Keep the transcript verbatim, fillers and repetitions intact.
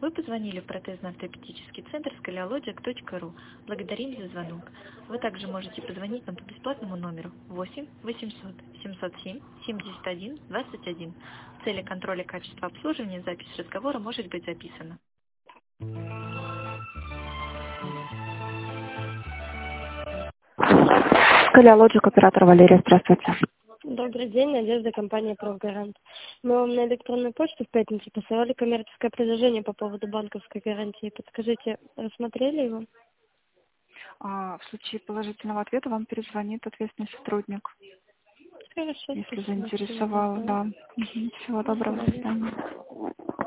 Вы позвонили в протезно-ортопедический центр сколиологик точка ру. Благодарим за звонок. Вы также можете позвонить нам по бесплатному номеру восемь восемьсот семьсот семь семьдесят один двадцать один. В цели контроля качества обслуживания запись разговора может быть записана. Сколиологик, оператор Валерия, здравствуйте. Добрый день, Надежда, компания «Профгарант». Мы вам на электронную почту в пятницу посылали коммерческое предложение по поводу банковской гарантии. Подскажите, рассмотрели его? А, в случае положительного ответа вам перезвонит ответственный сотрудник, Хорошо, если спасибо. заинтересовало. Да. Мгм. Всего доброго, до свидания.